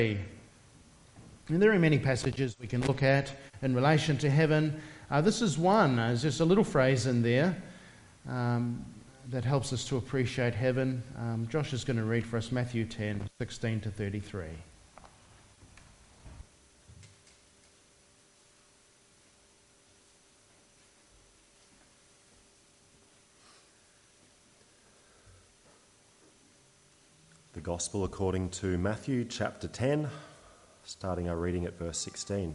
And there are many passages we can look at in relation to heaven. This is one. There's just a little phrase in there that helps us to appreciate heaven. Josh is going to read for us Matthew 10, 16 to 33. The Gospel according to Matthew chapter 10, starting our reading at verse 16.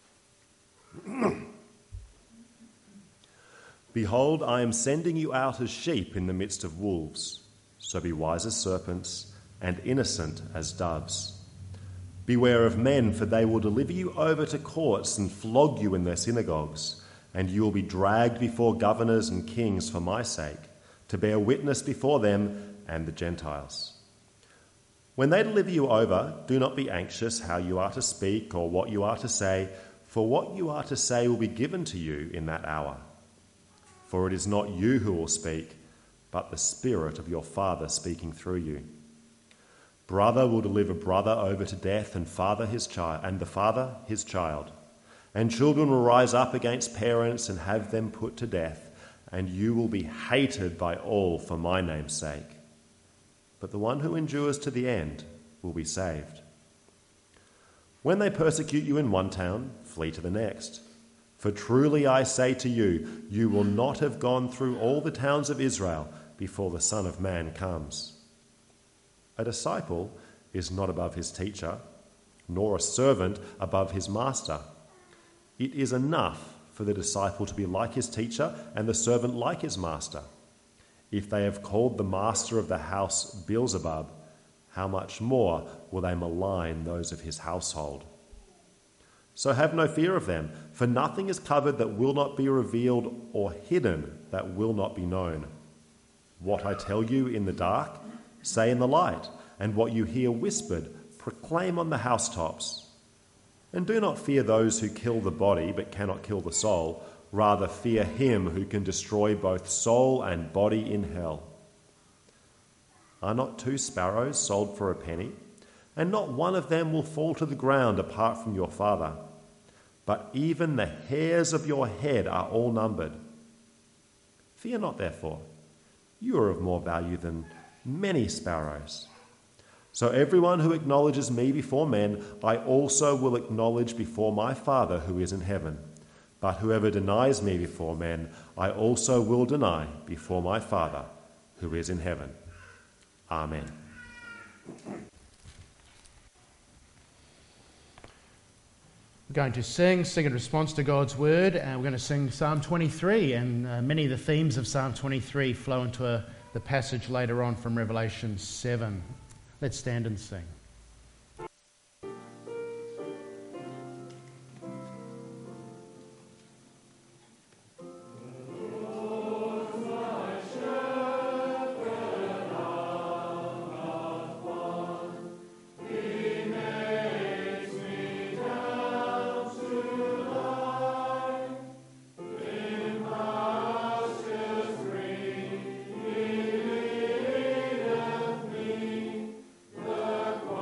Behold, I am sending you out as sheep in the midst of wolves. So be wise as serpents and innocent as doves. Beware of men, for they will deliver you over to courts and flog you in their synagogues, and you will be dragged before governors and kings for my sake, to bear witness before them and the Gentiles. When they deliver you over, do not be anxious how you are to speak or what you are to say, for what you are to say will be given to you in that hour. For it is not you who will speak, but the Spirit of your Father speaking through you. Brother will deliver brother over to death, and the father his child. And children will rise up against parents and have them put to death, and you will be hated by all for my name's sake. But the one who endures to the end will be saved. When they persecute you in one town, flee to the next. For truly I say to you, you will not have gone through all the towns of Israel before the Son of Man comes. A disciple is not above his teacher, nor a servant above his master. It is enough for the disciple to be like his teacher and the servant like his master. If they have called the master of the house Beelzebub, how much more will they malign those of his household? So have no fear of them, for nothing is covered that will not be revealed, or hidden that will not be known. What I tell you in the dark, say in the light, and what you hear whispered, proclaim on the housetops. And do not fear those who kill the body but cannot kill the soul. Rather fear him who can destroy both soul and body in hell. Are not 2 sparrows sold for a penny? And not one of them will fall to the ground apart from your Father. But even the hairs of your head are all numbered. Fear not, therefore. You are of more value than many sparrows. So everyone who acknowledges me before men, I also will acknowledge before my Father who is in heaven. But whoever denies me before men, I also will deny before my Father who is in heaven. Amen. We're going to sing in response to God's word, and we're going to sing Psalm 23, and many of the themes of Psalm 23 flow into the passage later on from Revelation 7. Let's stand and sing. The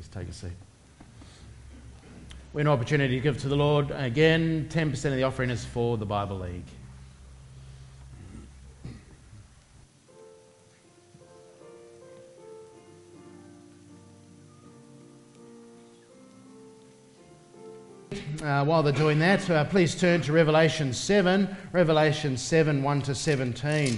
Please take a seat. We have an opportunity to give to the Lord. Again, 10% of the offering is for the Bible League. While they're doing that, please turn to Revelation 7, 1 to 17.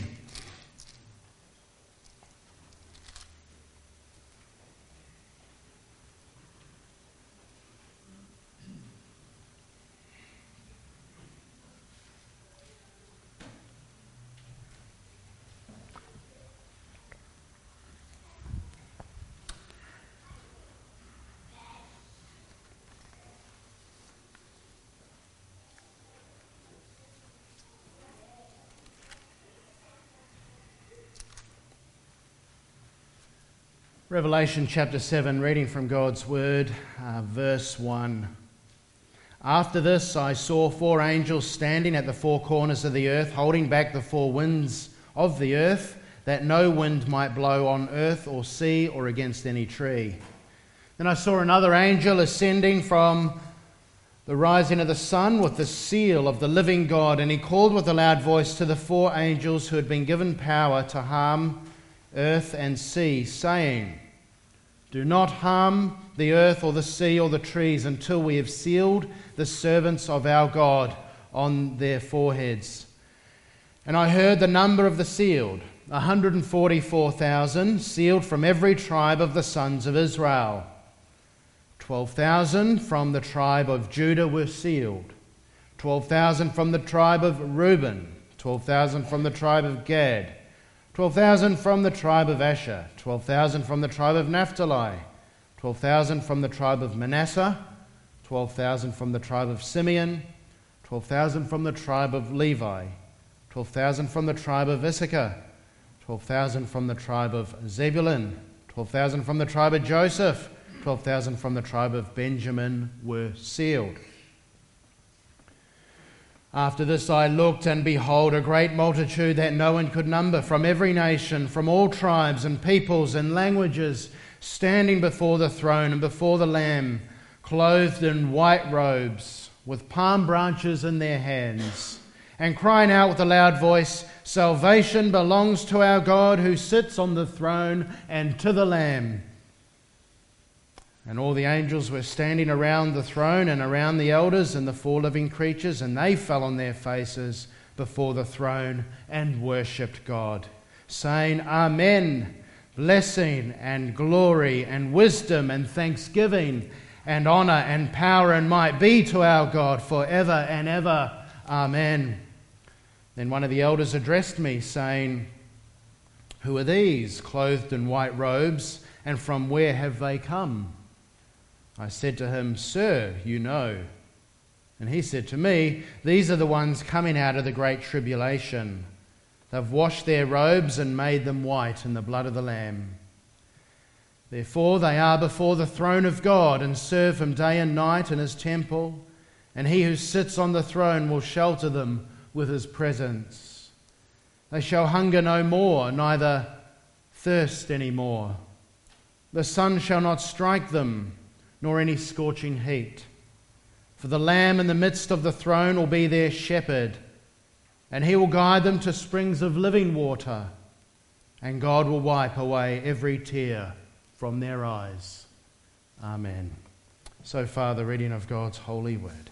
Revelation chapter 7, reading from God's Word, verse 1. After this I saw 4 angels standing at the 4 corners of the earth, holding back the 4 winds of the earth, that no wind might blow on earth or sea or against any tree. Then I saw another angel ascending from the rising of the sun with the seal of the living God, and he called with a loud voice to the 4 angels who had been given power to harm earth and sea, saying, "Do not harm the earth or the sea or the trees until we have sealed the servants of our God on their foreheads." And I heard the number of the sealed, 144,000, sealed from every tribe of the sons of Israel. 12,000 from the tribe of Judah were sealed, 12,000 from the tribe of Reuben, 12,000 from the tribe of Gad, 12,000 from the tribe of Asher, 12,000 from the tribe of Naphtali, 12,000 from the tribe of Manasseh, 12,000 from the tribe of Simeon, 12,000 from the tribe of Levi, 12,000 from the tribe of Issachar, 12,000 from the tribe of Zebulun, 12,000 from the tribe of Joseph, 12,000 from the tribe of Benjamin were sealed. After this I looked, and behold, a great multitude that no one could number, from every nation, from all tribes and peoples and languages, standing before the throne and before the Lamb, clothed in white robes, with palm branches in their hands, and crying out with a loud voice, "Salvation belongs to our God who sits on the throne and to the Lamb." And all the angels were standing around the throne and around the elders and the 4 living creatures, and they fell on their faces before the throne and worshipped God, saying, "Amen, blessing and glory and wisdom and thanksgiving and honour and power and might be to our God forever and ever. Amen." Then one of the elders addressed me, saying, "Who are these, clothed in white robes, and from where have they come?" I said to him, "Sir, you know." And he said to me, "These are the ones coming out of the great tribulation. They've washed their robes and made them white in the blood of the Lamb. Therefore they are before the throne of God and serve him day and night in his temple, and he who sits on the throne will shelter them with his presence. They shall hunger no more, neither thirst any more. The sun shall not strike them, nor any scorching heat. For the Lamb in the midst of the throne will be their shepherd, and he will guide them to springs of living water, and God will wipe away every tear from their eyes." Amen. So far, the reading of God's holy word.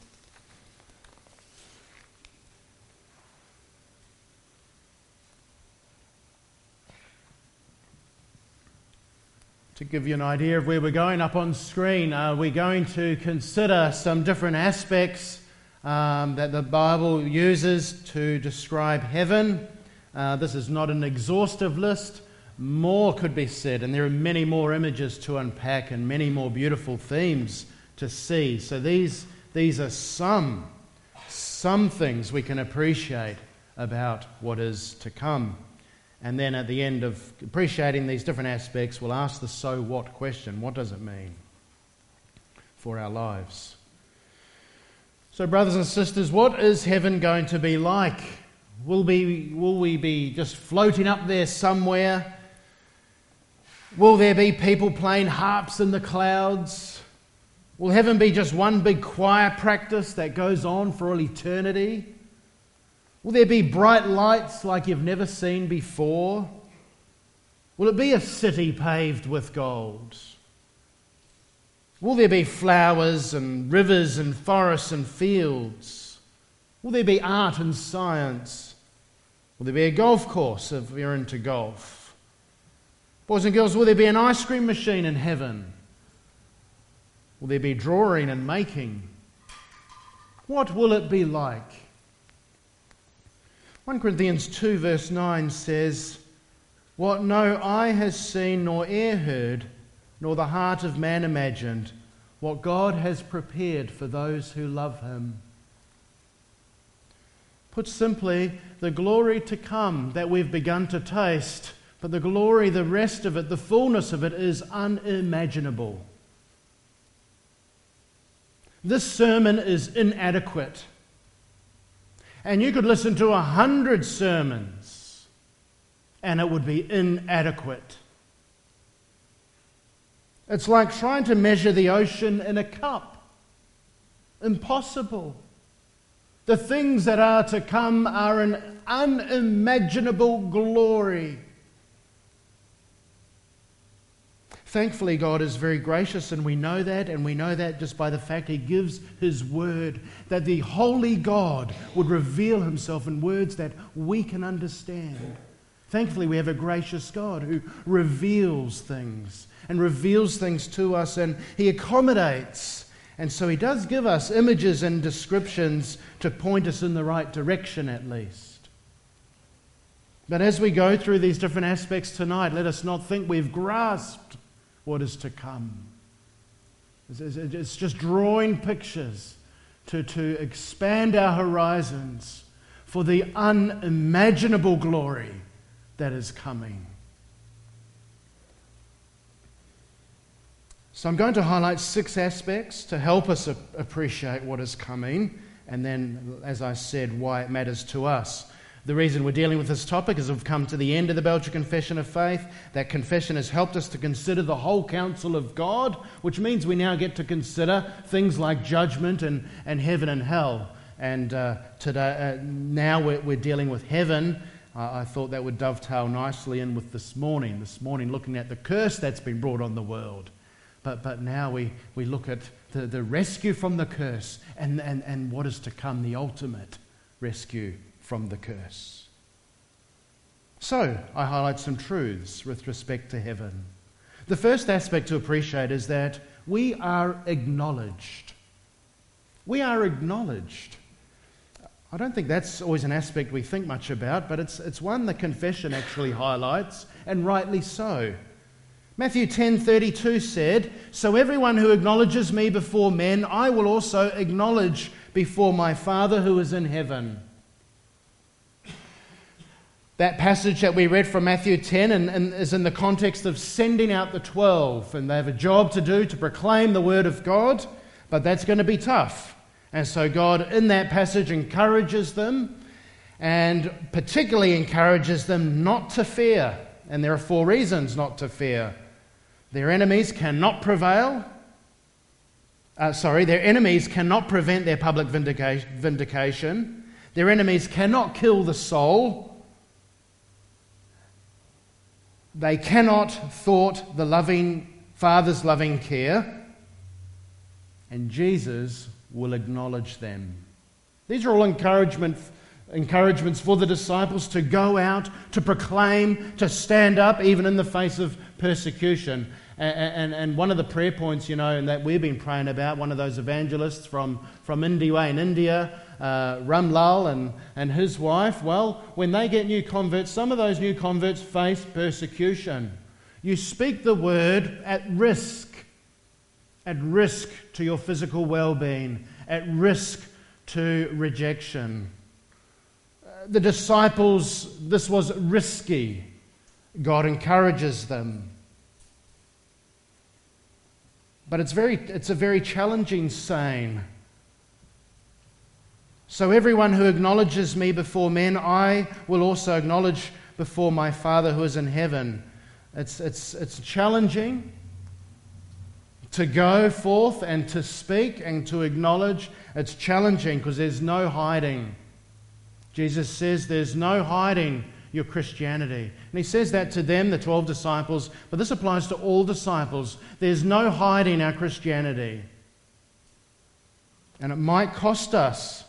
To give you an idea of where we're going, up on screen, we're going to consider some different aspects that the Bible uses to describe heaven. This is not an exhaustive list. More could be said, and there are many more images to unpack and many more beautiful themes to see. So these are some things we can appreciate about what is to come. And then at the end of appreciating these different aspects, we'll ask the so what question. What does it mean for our lives? So brothers and sisters, what is heaven going to be like? Will we be just floating up there somewhere? Will there be people playing harps in the clouds? Will heaven be just one big choir practice that goes on for all eternity? Will there be bright lights like you've never seen before? Will it be a city paved with gold? Will there be flowers and rivers and forests and fields? Will there be art and science? Will there be a golf course if you're into golf? Boys and girls, will there be an ice cream machine in heaven? Will there be drawing and making? What will it be like? 1 Corinthians 2 verse 9 says, "What no eye has seen nor ear heard, nor the heart of man imagined, what God has prepared for those who love him." Put simply, the glory to come that we've begun to taste, but the glory, the rest of it, the fullness of it is unimaginable. This sermon is inadequate. And you could listen to 100 sermons and it would be inadequate. It's like trying to measure the ocean in a cup. Impossible. The things that are to come are an unimaginable glory. Thankfully, God is very gracious, and we know that just by the fact He gives His word, that the holy God would reveal Himself in words that we can understand. Thankfully, we have a gracious God who reveals things and reveals things to us, and He accommodates. And so He does give us images and descriptions to point us in the right direction at least. But as we go through these different aspects tonight, let us not think we've grasped what is to come. It's just drawing pictures to expand our horizons for the unimaginable glory that is coming. So I'm going to highlight 6 aspects to help us appreciate what is coming, and then, as I said, why it matters to us. The reason we're dealing with this topic is we've come to the end of the Belgian Confession of Faith. That confession has helped us to consider the whole counsel of God, which means we now get to consider things like judgment and heaven and hell. And today, now we're dealing with heaven. I thought that would dovetail nicely in with this morning. This morning, looking at the curse that's been brought on the world. But now we look at the rescue from the curse and what is to come, the ultimate rescue from the curse. So, I highlight some truths with respect to heaven. The first aspect to appreciate is that we are acknowledged. We are acknowledged. I don't think that's always an aspect we think much about, but it's one the confession actually highlights, and rightly so. Matthew 10:32 said, "So everyone who acknowledges me before men, I will also acknowledge before my Father who is in heaven." That passage that we read from Matthew 10 and is in the context of sending out the 12, and they have a job to do to proclaim the word of God, but that's going to be tough. And so God in that passage encourages them, and particularly encourages them not to fear. And there are 4 reasons not to fear. Their enemies cannot prevail. Their enemies cannot prevent their public vindication. Their enemies cannot kill the soul. They cannot thwart the loving Father's loving care. And Jesus will acknowledge them. These are all encouragements for the disciples to go out, to proclaim, to stand up, even in the face of persecution. And one of the prayer points, and that we've been praying about, one of those evangelists from Indiaway in India, Ramlal and his wife, well, when they get new converts, some of those new converts face persecution. You speak the word at risk to your physical well-being, at risk to rejection. The disciples, this was risky. God encourages them. But it's a very challenging saying. So everyone who acknowledges me before men, I will also acknowledge before my Father who is in heaven. It's challenging to go forth and to speak and to acknowledge. It's challenging because there's no hiding. Jesus says there's no hiding your Christianity. And he says that to them, the 12 disciples, but this applies to all disciples. There's no hiding our Christianity. And it might cost us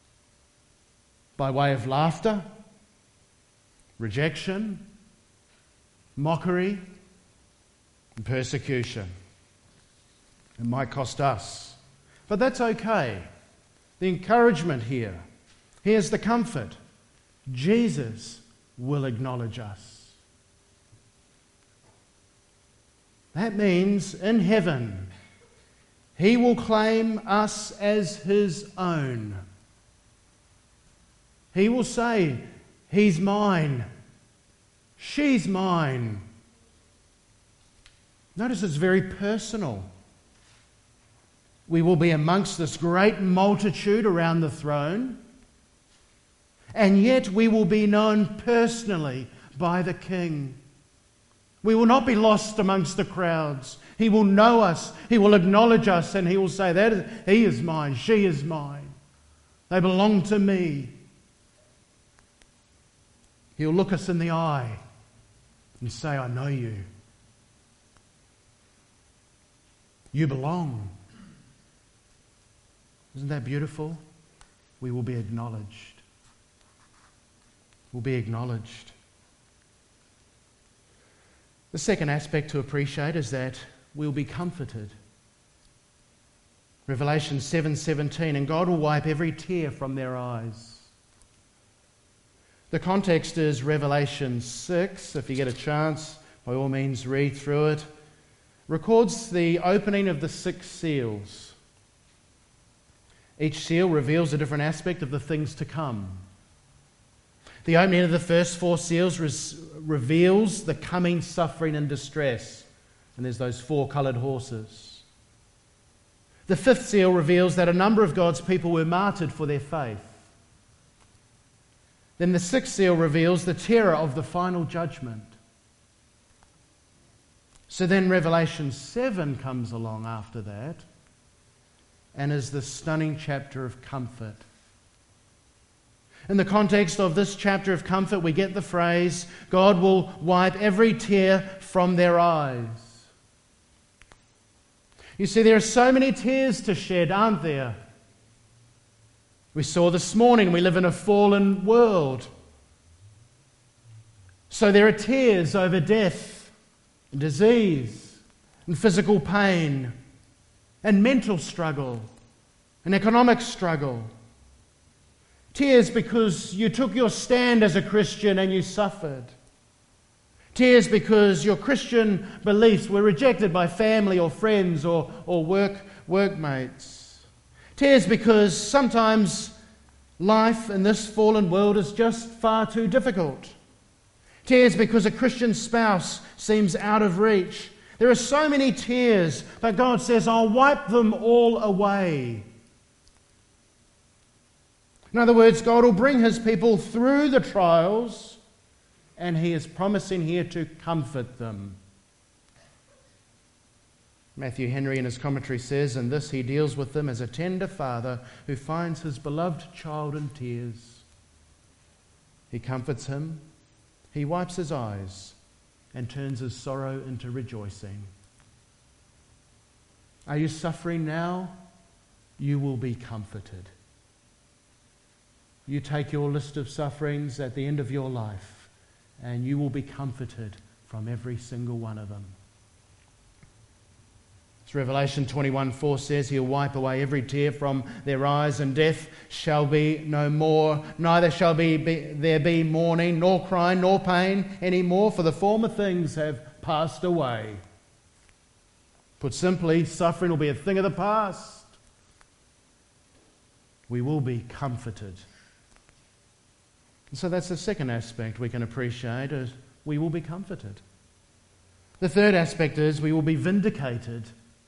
by way of laughter, rejection, mockery, and persecution. It might cost us. But that's okay. The encouragement here, here's the comfort. Jesus will acknowledge us. That means in heaven, he will claim us as his own. He will say, he's mine, she's mine. Notice it's very personal. We will be amongst this great multitude around the throne, and yet we will be known personally by the King. We will not be lost amongst the crowds. He will know us, he will acknowledge us, and he will say, that he is mine, she is mine. They belong to me. He'll look us in the eye and say, I know you. You belong. Isn't that beautiful? We will be acknowledged. We'll be acknowledged. The second aspect to appreciate is that we'll be comforted. Revelation 7:17, and God will wipe every tear from their eyes. The context is Revelation 6. If you get a chance, by all means read through it. Records the opening of the 6 seals. Each seal reveals a different aspect of the things to come. The opening of the first 4 seals reveals the coming suffering and distress. And there's those 4 coloured horses. The 5th seal reveals that a number of God's people were martyred for their faith. Then the 6th seal reveals the terror of the final judgment. So then Revelation 7 comes along after that and is the stunning chapter of comfort. In the context of this chapter of comfort, we get the phrase, God will wipe every tear from their eyes. You see, there are so many tears to shed, aren't there? We saw this morning we live in a fallen world. So there are tears over death, and disease, and physical pain, and mental struggle, and economic struggle. Tears because you took your stand as a Christian and you suffered. Tears because your Christian beliefs were rejected by family or friends or workmates. Tears because sometimes life in this fallen world is just far too difficult. Tears because a Christian spouse seems out of reach. There are so many tears, but God says, I'll wipe them all away. In other words, God will bring his people through the trials, and he is promising here to comfort them. Matthew Henry in his commentary says, in this he deals with them as a tender father who finds his beloved child in tears. He comforts him, he wipes his eyes, and turns his sorrow into rejoicing. Are you suffering now? You will be comforted. You take your list of sufferings at the end of your life, and you will be comforted from every single one of them. As Revelation 21:4 says, he'll wipe away every tear from their eyes, and death shall be no more. Neither shall there be mourning, nor crying, nor pain any more, for the former things have passed away. Put simply, suffering will be a thing of the past. We will be comforted. And so that's the second aspect we can appreciate, is we will be comforted. The third aspect is we will be vindicated.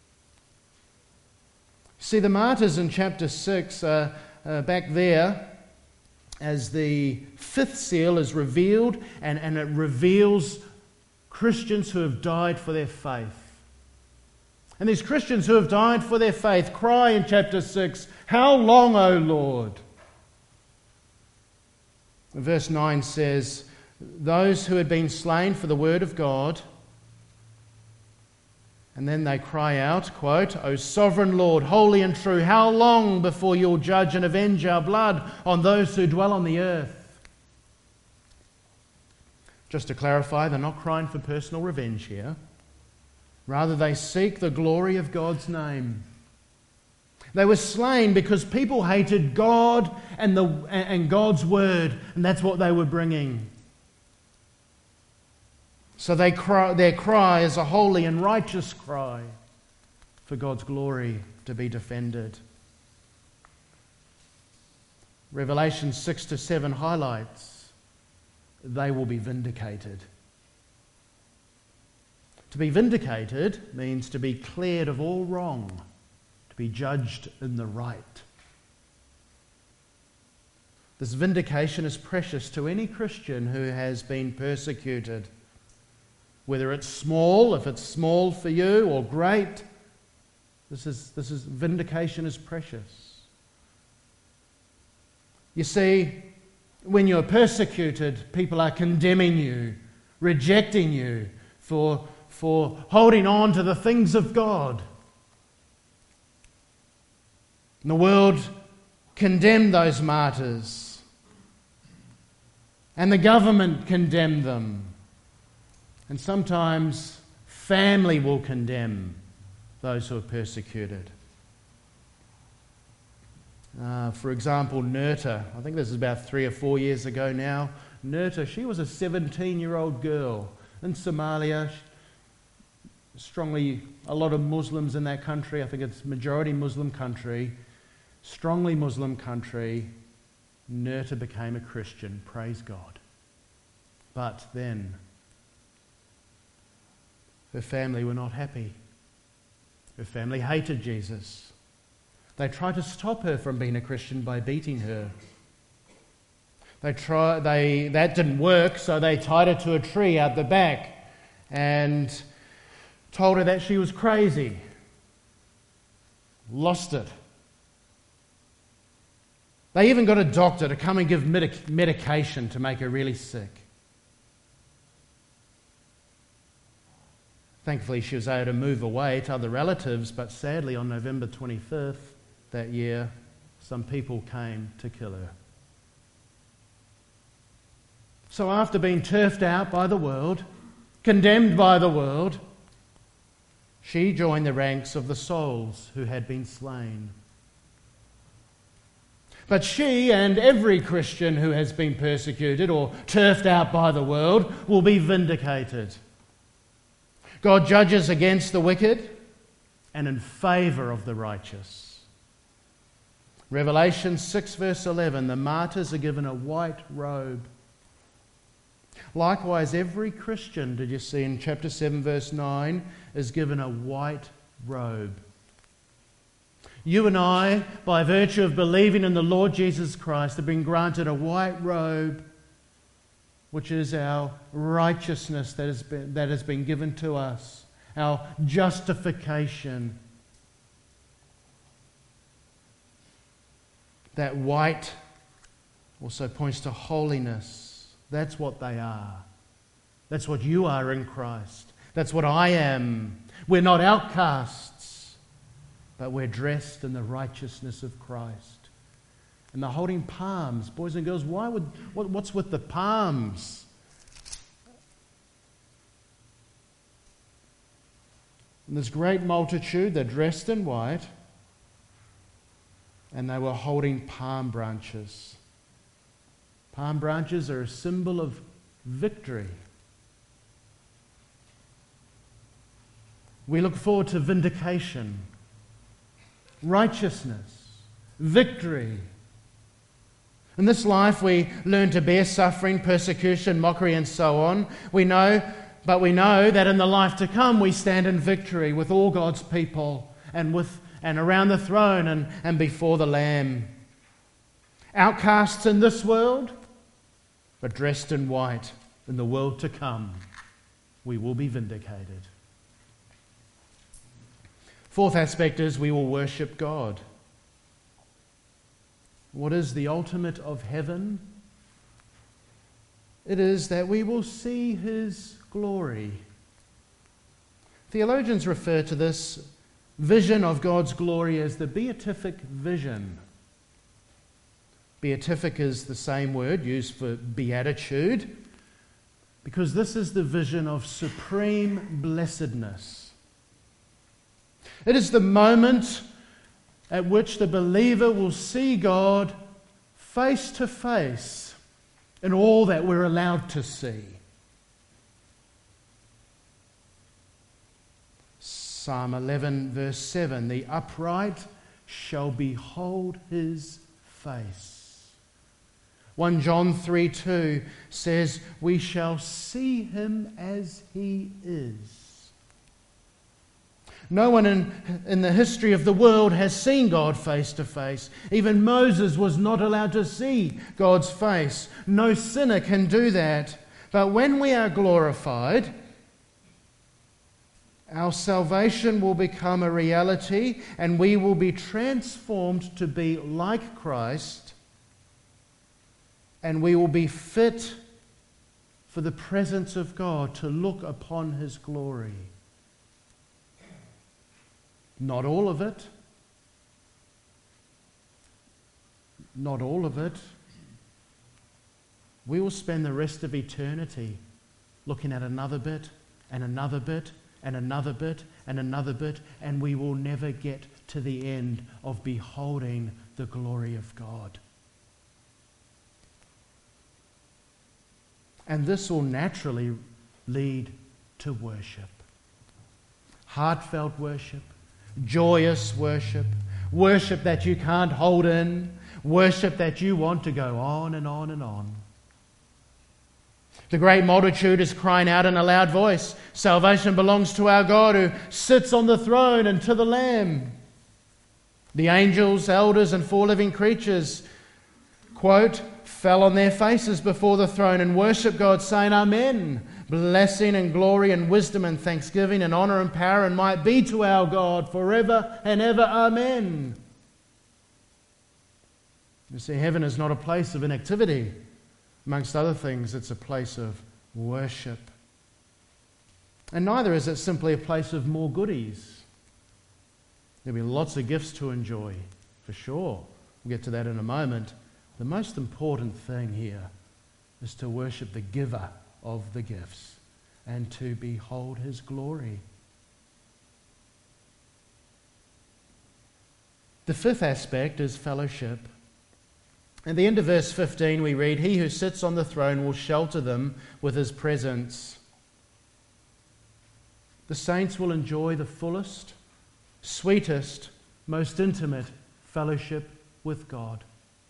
See, the martyrs in chapter 6 are back there as the 5th seal is revealed, and it reveals Christians who have died for their faith. And these Christians who have died for their faith cry in chapter 6, "How long, O Lord?" Verse 9 says, those who had been slain for the word of God, and then they cry out, quote, "O sovereign Lord, holy and true, how long before you'll judge and avenge our blood on those who dwell on the earth?" Just to clarify, they're not crying for personal revenge here. Rather, they seek the glory of God's name. They were slain because people hated God and God's word, and that's what they were bringing. So their cry is a holy and righteous cry for God's glory to be defended. Revelation 6-7 highlights they will be vindicated. To be vindicated means to be cleared of all wrong, to be judged in the right. This vindication is precious to any Christian who has been persecuted. Whether it's small, if it's small for you, or great, this is vindication is precious. You see, when you're persecuted, people are condemning you, rejecting you for holding on to the things of God. And the world condemned those martyrs, and the government condemned them. And sometimes family will condemn those who are persecuted. For example, Nurta, I think this is about 3 or 4 years ago now. Nurta, she was a 17-year-old girl in Somalia. A lot of Muslims in that country. I think it's majority Muslim country. Strongly Muslim country. Nurta became a Christian, praise God. But then her family were not happy. Her family hated Jesus. They tried to stop her from being a Christian by beating her. That didn't work, so they tied her to a tree out the back and told her that she was crazy. Lost it. They even got a doctor to come and give medication to make her really sick. Thankfully, she was able to move away to other relatives, but sadly, on November 25th that year, some people came to kill her. So after being turfed out by the world, condemned by the world, she joined the ranks of the souls who had been slain. But she and every Christian who has been persecuted or turfed out by the world will be vindicated. God judges against the wicked and in favour of the righteous. Revelation 6 verse 11, the martyrs are given a white robe. Likewise, every Christian, did you see in chapter 7 verse 9, is given a white robe. You and I, by virtue of believing in the Lord Jesus Christ, have been granted a white robe, which is our righteousness that has been given to us, our justification. That white also points to holiness. That's what they are. That's what you are in Christ. That's what I am. We're not outcasts, but we're dressed in the righteousness of Christ. And they're holding palms. Boys and girls, what's with the palms? And this great multitude, they're dressed in white, and they were holding palm branches. Palm branches are a symbol of victory. We look forward to vindication, righteousness, victory. In this life we learn to bear suffering, persecution, mockery and so on. We know that in the life to come we stand in victory with all God's people and around the throne and before the Lamb. Outcasts in this world, but dressed in white in the world to come. we will be vindicated. Fourth aspect is we will worship God. What is the ultimate of heaven? It is that we will see His glory. Theologians refer to this vision of God's glory as the beatific vision. Beatific is the same word used for beatitude, because this is the vision of supreme blessedness. It is the moment at which the believer will see God face to face in all that we're allowed to see. Psalm 11 verse 7, the upright shall behold His face. 1 John 3:2 says, we shall see Him as He is. No one in the history of the world has seen God face to face. Even Moses was not allowed to see God's face. No sinner can do that. But when we are glorified, our salvation will become a reality and we will be transformed to be like Christ, and we will be fit for the presence of God to look upon His glory. Not all of it. Not all of it. We will spend the rest of eternity looking at another bit and another bit and another bit and another bit, and we will never get to the end of beholding the glory of God. And this will naturally lead to worship. Heartfelt worship, joyous worship, worship that you can't hold in, worship that you want to go on and on and on. The great multitude is crying out in a loud voice, salvation belongs to our God who sits on the throne and to the Lamb. The angels, elders and four living creatures, quote, fell on their faces before the throne and worship God, saying, Amen. Blessing and glory and wisdom and thanksgiving and honor and power and might be to our God forever and ever. Amen. You see, heaven is not a place of inactivity. Amongst other things, it's a place of worship. And neither is it simply a place of more goodies. There'll be lots of gifts to enjoy, for sure. We'll get to that in a moment. The most important thing here is to worship the giver of the gifts and to behold His glory. The fifth aspect is fellowship. At the end of verse 15 we read, He who sits on the throne will shelter them with His presence. The saints will enjoy the fullest, sweetest, most intimate fellowship with God.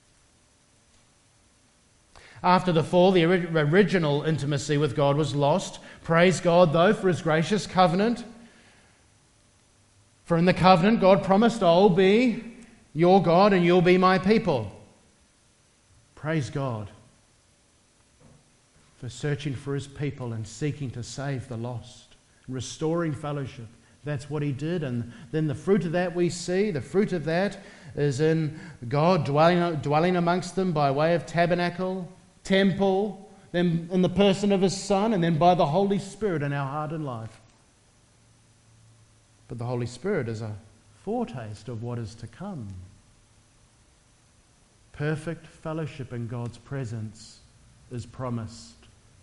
After the fall, the original intimacy with God was lost. Praise God, though, for His gracious covenant. For in the covenant, God promised, I'll be your God and you'll be my people. Praise God for searching for His people and seeking to save the lost, restoring fellowship. That's what He did. And then the fruit of that we see, the fruit of that is in God dwelling amongst them by way of tabernacle, temple, then in the person of His Son, and then by the Holy Spirit in our heart and life. But the Holy Spirit is a foretaste of what is to come. Perfect fellowship in God's presence is promised.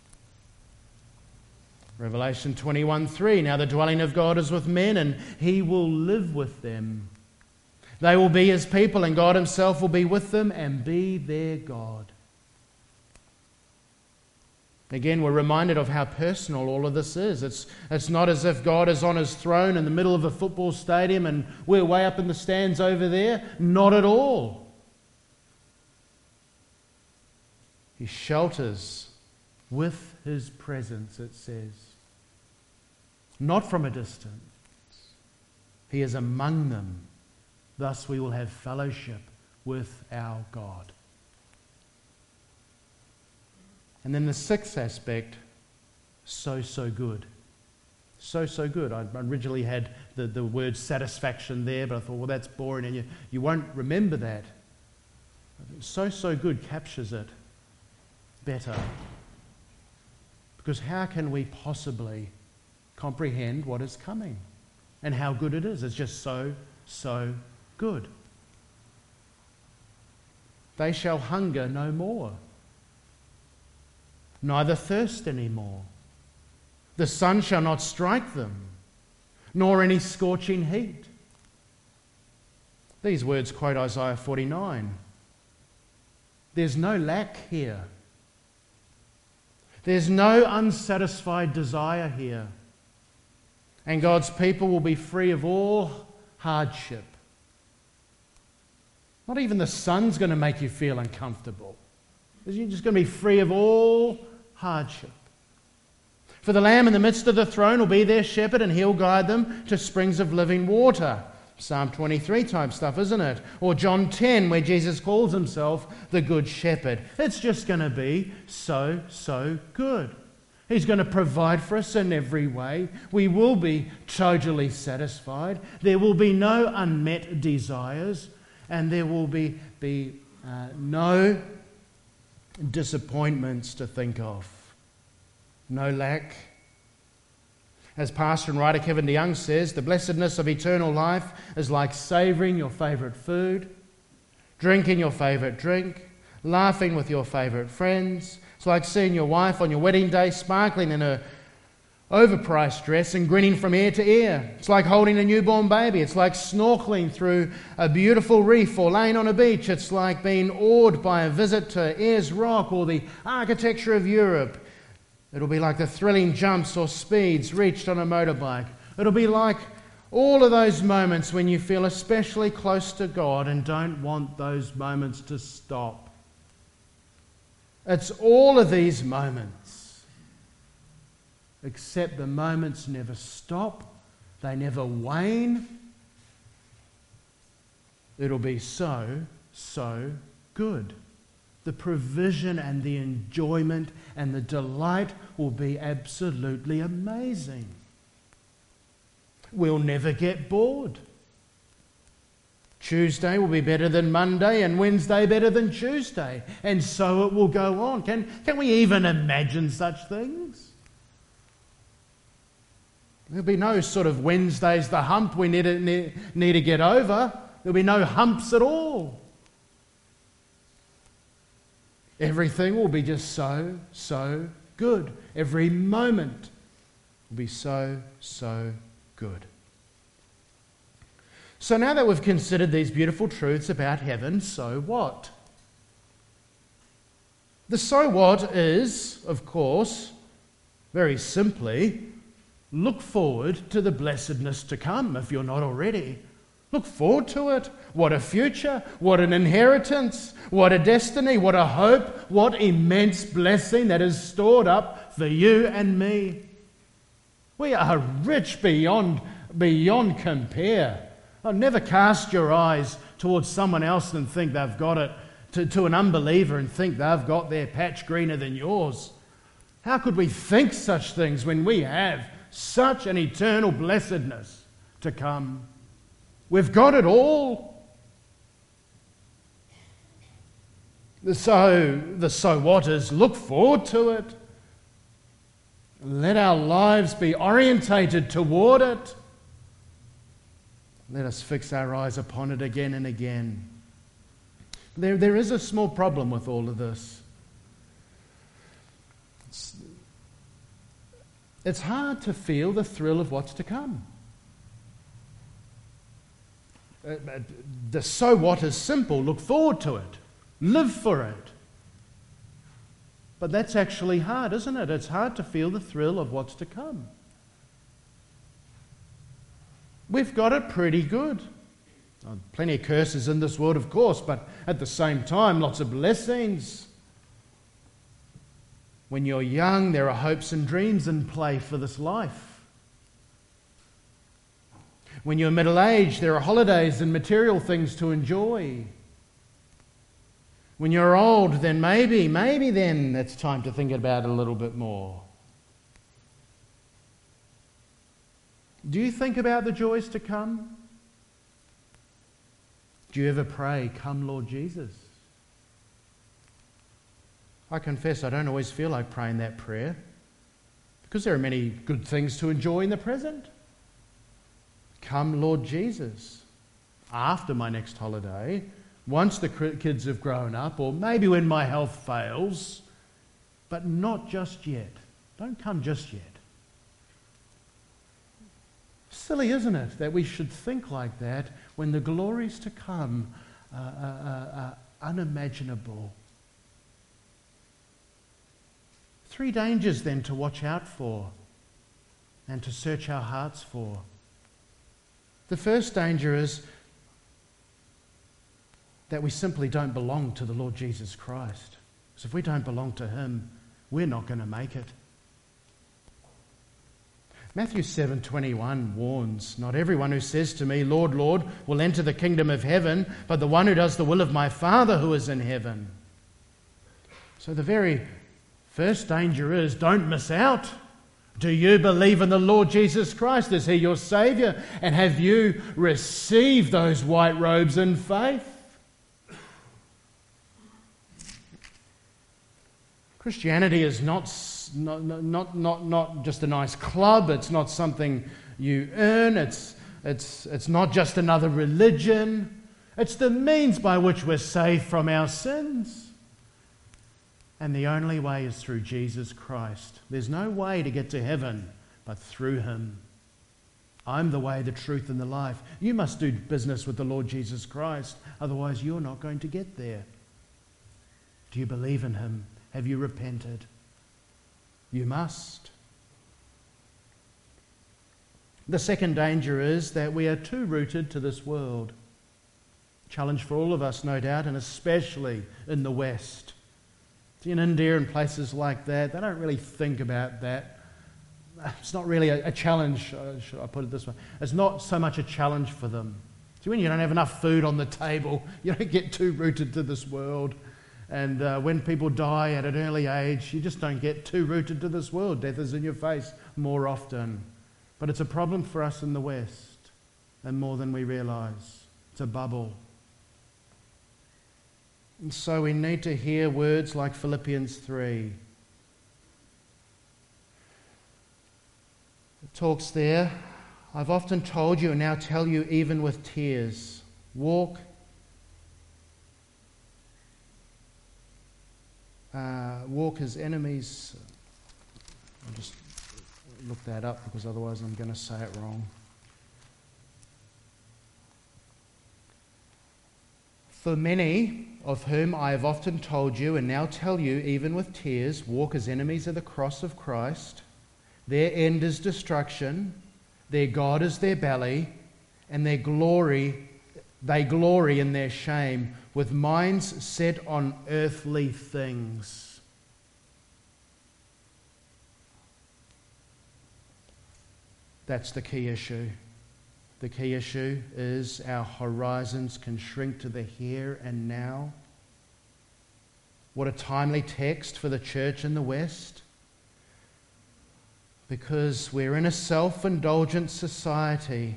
Revelation 21:3, now the dwelling of God is with men, and He will live with them. They will be His people, and God Himself will be with them and be their God. Again, we're reminded of how personal all of this is. It's not as if God is on His throne in the middle of a football stadium and we're way up in the stands over there. Not at all. He shelters with His presence, it says. Not from a distance. He is among them. Thus we will have fellowship with our God. And then the sixth aspect, so good. So good. I originally had the word satisfaction there, but I thought, well, that's boring, and you won't remember that. So good captures it better. Because how can we possibly comprehend what is coming and how good it is? It's just so good. They shall hunger no more, neither thirst any more. The sun shall not strike them, nor any scorching heat. These words quote Isaiah 49. There's no lack here. There's no unsatisfied desire here. And God's people will be free of all hardship. Not even the sun's going to make you feel uncomfortable. You're just going to be free of all hardship. For the Lamb in the midst of the throne will be their shepherd, and he'll guide them to springs of living water. Psalm 23 type stuff, isn't it? Or John 10, where Jesus calls himself the Good Shepherd. It's just going to be so good. He's going to provide for us in every way. We will be totally satisfied. There will be no unmet desires, and there will be no disappointments to think of. No lack. As pastor and writer Kevin DeYoung says, the blessedness of eternal life is like savouring your favourite food, drinking your favourite drink, laughing with your favourite friends. It's like seeing your wife on your wedding day sparkling in her overpriced dress and grinning from ear to ear. It's like holding a newborn baby. It's like snorkeling through a beautiful reef or laying on a beach. It's like being awed by a visit to Ayers Rock or the architecture of Europe. It'll be like the thrilling jumps or speeds reached on a motorbike. It'll be like all of those moments when you feel especially close to God and don't want those moments to stop. It's all of these moments, except the moments never stop, they never wane. It'll be so good. The provision and the enjoyment and the delight will be absolutely amazing. We'll never get bored. Tuesday will be better than Monday and Wednesday better than Tuesday. And so it will go on. Can we even imagine such things? There'll be no sort of Wednesday's the hump we need to get over. There'll be no humps at all. Everything will be just so good. Every moment will be so good. So now that we've considered these beautiful truths about heaven, so what? The so what is, of course, very simply, look forward to the blessedness to come if you're not already. Look forward to it. What a future, what an inheritance, what a destiny, what a hope, what immense blessing that is stored up for you and me. We are rich beyond compare. Oh, never cast your eyes towards someone else and think they've got it, to an unbeliever and think they've got their patch greener than yours. How could we think such things when we have such an eternal blessedness to come? We've got it all. The so what is look forward to it. Let our lives be orientated toward it. Let us fix our eyes upon it again and again. There is a small problem with all of this. It's hard to feel the thrill of what's to come. The so what is simple. Look forward to it. Live for it. But that's actually hard, isn't it? It's hard to feel the thrill of what's to come. We've got it pretty good. Plenty of curses in this world, of course, but at the same time, lots of blessings. When you're young, there are hopes and dreams in play for this life. When you're middle-aged, there are holidays and material things to enjoy. When you're old, then maybe then it's time to think about it a little bit more. Do you think about the joys to come? Do you ever pray, "Come, Lord Jesus"? I confess I don't always feel like praying that prayer because there are many good things to enjoy in the present. Come, Lord Jesus. After my next holiday, once the kids have grown up, or maybe when my health fails, but not just yet. Don't come just yet. Silly, isn't it, that we should think like that when the glories to come are unimaginable? 3 dangers then to watch out for and to search our hearts for. The first danger is that we simply don't belong to the Lord Jesus Christ. Because if we don't belong to him, we're not going to make it. Matthew 7:21 warns, "Not everyone who says to me, 'Lord, Lord,' will enter the kingdom of heaven, but the one who does the will of my Father who is in heaven." So the very first danger is, don't miss out. Do you believe in the Lord Jesus Christ? Is he your Saviour? And have you received those white robes in faith? Christianity is not just a nice club. It's not something you earn. It's not just another religion. It's the means by which we're saved from our sins. And the only way is through Jesus Christ. There's no way to get to heaven but through him. I'm the way, the truth, and the life. You must do business with the Lord Jesus Christ. Otherwise, you're not going to get there. Do you believe in him? Have you repented? You must. The second danger is that we are too rooted to this world. Challenge for all of us, no doubt, and especially in the West. In India and places like that, they don't really think about that. It's not really a challenge, should I put it this way. It's not so much a challenge for them. See, when you don't have enough food on the table, you don't get too rooted to this world. And when people die at an early age, you just don't get too rooted to this world. Death is in your face more often. But it's a problem for us in the West, and more than we realise. It's a bubble. And so we need to hear words like Philippians 3. It talks there, "I've often told you and now tell you even with tears, walk as enemies." I'll just look that up because otherwise I'm going to say it wrong. "For many of whom I have often told you and now tell you even with tears, walk as enemies of the cross of Christ. Their end is destruction, their God is their belly, and they glory in their shame, with minds set on earthly things." That's the key issue. The key issue is our horizons can shrink to the here and now. What a timely text for the church in the West. Because we're in a self-indulgent society.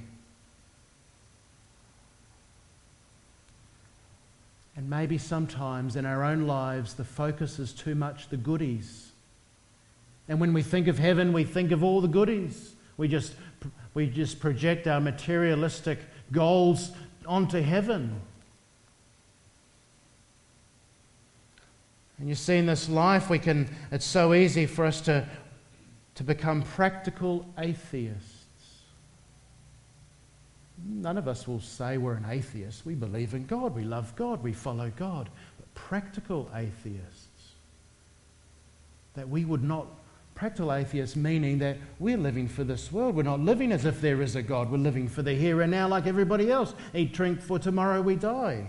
And maybe sometimes in our own lives the focus is too much the goodies. And when we think of heaven, we think of all the goodies. We just project our materialistic goals onto heaven. And you see, in this life, it's so easy for us to become practical atheists. None of us will say we're an atheist. We believe in God, we love God, we follow God. But practical atheists, that we would not, practical atheists meaning that we're living for this world. We're not living as if there is a God. We're living for the here and now like everybody else. Eat, drink, for tomorrow we die.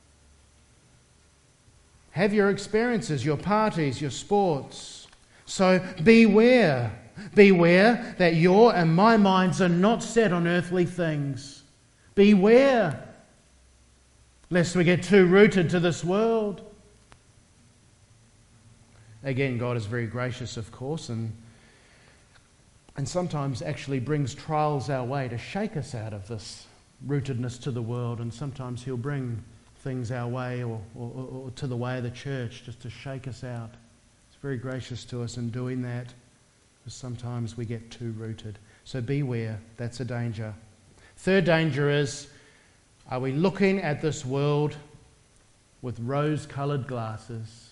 Have your experiences, your parties, your sports. So beware. Beware that your and my minds are not set on earthly things. Beware lest we get too rooted to this world. Again, God is very gracious, of course, and and sometimes actually brings trials our way to shake us out of this rootedness to the world, and sometimes he'll bring things our way or to the way of the church just to shake us out. He's very gracious to us in doing that, because sometimes we get too rooted. So beware, that's a danger. Third danger is, are we looking at this world with rose-coloured glasses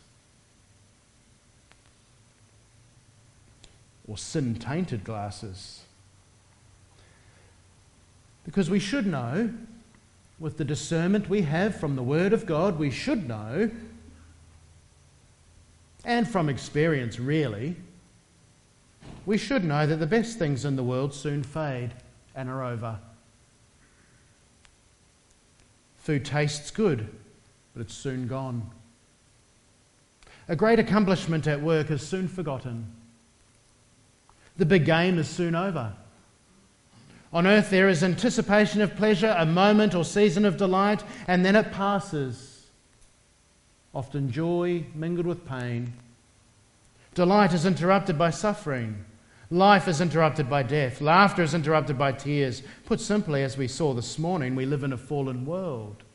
or sin-tainted glasses? Because we should know, with the discernment we have from the Word of God, we should know, and from experience really, we should know that the best things in the world soon fade and are over. Food tastes good, but it's soon gone. A great accomplishment at work is soon forgotten. The big game is soon over. On earth there is anticipation of pleasure, a moment or season of delight, and then it passes. Often joy mingled with pain. Delight is interrupted by suffering. Life is interrupted by death. Laughter is interrupted by tears. Put simply, as we saw this morning, we live in a fallen world.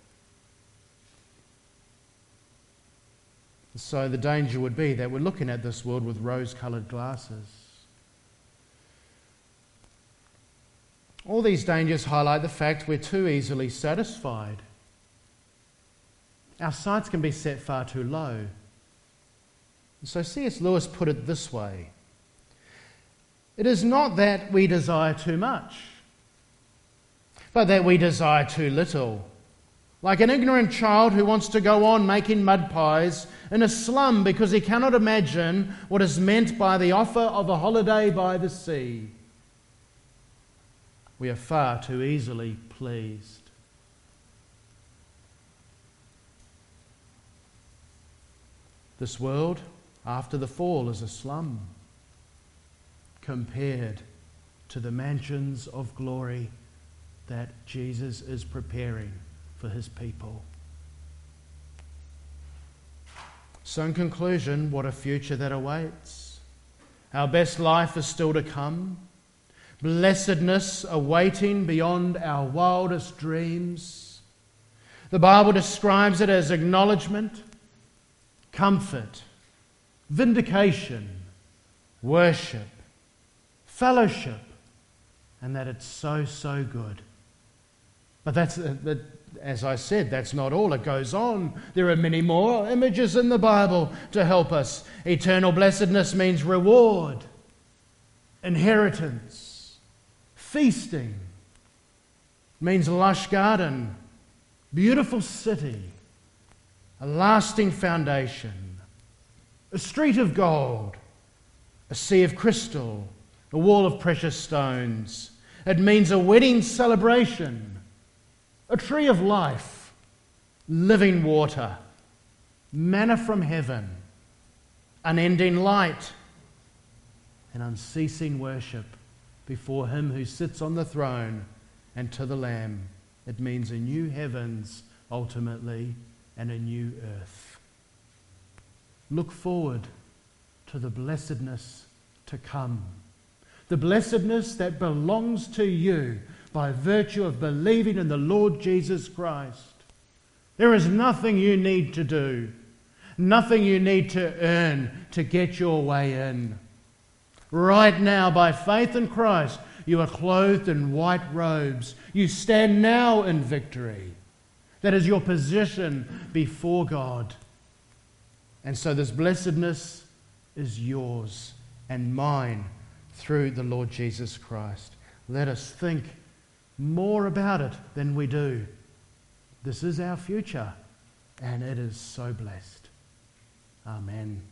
So the danger would be that we're looking at this world with rose-coloured glasses. All these dangers highlight the fact we're too easily satisfied. Our sights can be set far too low. So C.S. Lewis put it this way: it is not that we desire too much, but that we desire too little. Like an ignorant child who wants to go on making mud pies in a slum because he cannot imagine what is meant by the offer of a holiday by the sea. We are far too easily pleased. This world, after the fall, is a slum compared to the mansions of glory that Jesus is preparing for his people. So in conclusion, what a future that awaits. Our best life is still to come. Blessedness awaiting beyond our wildest dreams. The Bible describes it as acknowledgement, comfort, vindication, worship, fellowship, and that it's so, so good. But as I said, that's not all. It goes on. There are many more images in the Bible to help us. Eternal blessedness means reward, inheritance, feasting, means lush garden, beautiful city, a lasting foundation, a street of gold, a sea of crystal, a wall of precious stones. It means a wedding celebration, a tree of life, living water, manna from heaven, unending light, and unceasing worship before him who sits on the throne and to the Lamb. It means a new heavens, ultimately, and a new earth. Look forward to the blessedness to come. The blessedness that belongs to you by virtue of believing in the Lord Jesus Christ. There is nothing you need to do, nothing you need to earn to get your way in. Right now, by faith in Christ, you are clothed in white robes. You stand now in victory. That is your position before God. And so this blessedness is yours and mine through the Lord Jesus Christ. Let us think more about it than we do. This is our future, and it is so blessed. Amen.